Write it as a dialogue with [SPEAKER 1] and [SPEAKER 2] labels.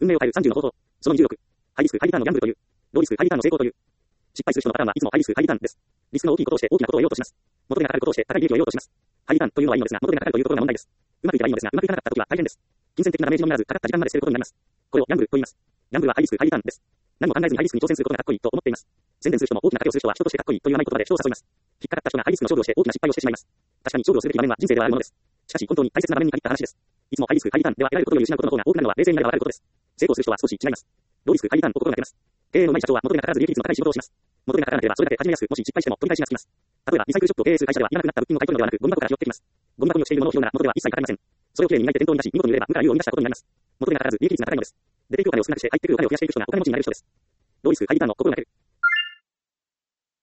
[SPEAKER 1] 運命を変える30の方法。その26。ハイリスク、ハイリターンのギャンブルという。ローリスク、ハイリターンの成功という。失敗する人のパターンはいつもハイリスク、ハイリターンです。リスクの大きいことをして大きなことを得ようとします。元手がかかることをして高い利益を得ようとします。ハイリターンというのはいいのですが、元手がかかるというところが問題です。うまくいけばいいのですが、うまくいかなかったときは大変です。金銭的なダメージのみならず、かかった時間まで捨てることになります。これをギャンブルと言います。ギャンブルはハイリスク、ハイリターンです。何も考えずにハイリスクに挑戦することがかっこいいと思っています。宣伝する人も大きな賭けをする人は人としてかっこいいという甘い言葉で人を誘います。引っかかった人がハイリスクの勝負をして大きな失敗をしてしまいます。確かに勝負をするべき場面は人生ではあるものです。しかし本当に大切な場面に限った話です。いつもハイリスク、ハイリターンでは得られることより失うことの方が多くなるのは冷静になればわかることです。成功する人は少し違います。ローリスク、ハイリターンと心がけます。経営の上手い社長は元手がかからず利益率の高い仕事をします。元手がかからなければそれだけ始めやすく、もし失敗しても取り返しがつきます。例えばリサイクルショップを経営する会社では、いらなくなった物品を買い取るのではなく、ゴミ箱から拾ってきます。ゴミ箱に落ちているものを拾うなら元手は一切かかりません。それをきれいに磨いて店頭に出し、見事に売れば無から有を生み出したことになります。元手がかからず利益率が高いのです。出ていくお金を少なくして入ってくるお金を増やしていく人がお金持ちになれる人です。ローリスク、ハイリターンの心がける。